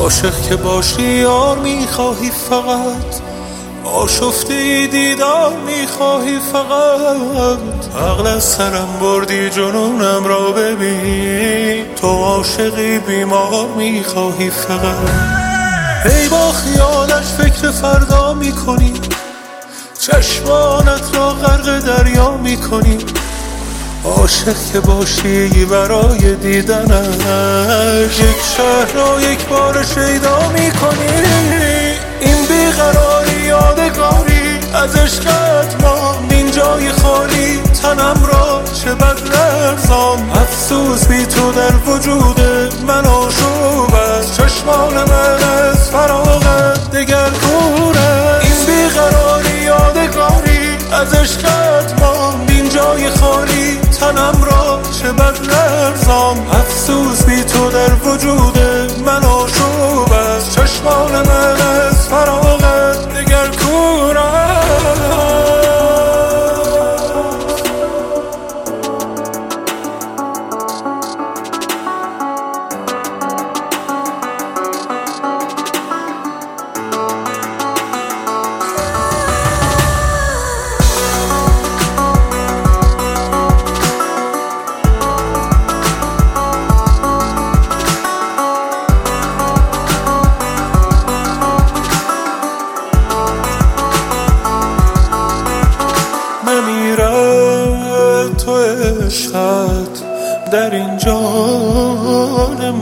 عاشق که باشی یار میخواهی فقط، آشفته دیدار میخواهی فقط. عقل از سرم بردی جنونم را ببین، تو عاشقی بیمار میخواهی فقط. ای با خیالش فکر فردا میکنی، چشمانت را غرق دریا میکنی. عاشق که باشی برای دیدنش، یک شهر را یک بار شیدا میکنی. این بیقراری یادگاری از عشقت ماند، این جای خالی تنم را چه بد لرزان. افسوس بی تو در وجود من آشوب است، چشمان من از فراغت دگر کوره. این بیقراری یادگاری از عشقت ماند، این جای خالی تنم را چه بد لرزان. افسوس بی تو در وجود من آشوب است، چشمان من از فراغت دگر کور است. تو عشقت در این جان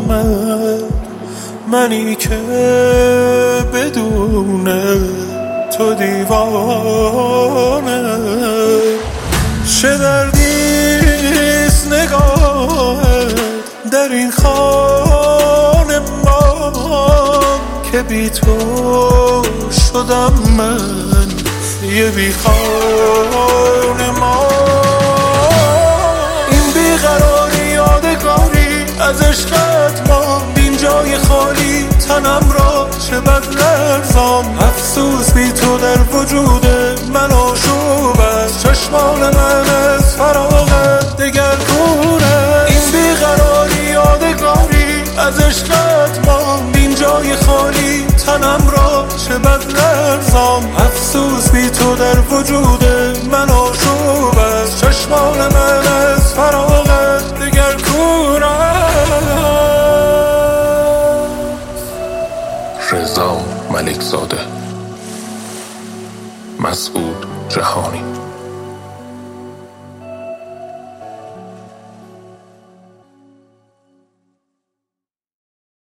منی که بدون تو دیوانه. چه دردیست نگاهت در این خانه ما، که بی تو شدم من یه بی خانه ما. از عشقت ماند، این جای خالی تنم را چه بد لرزان. افسوس بی تو در وجود من آشوب است، چشمان من از فراغت دگر کوره. این بیقراری یادگاری از عشقت ماند، این جای خالی تنم را چه بد لرزان. افسوس بی تو در وجود من آشوب است، چشمان من از فراغت دگر کوره. رضا ملکزاده، مسعود جهانی.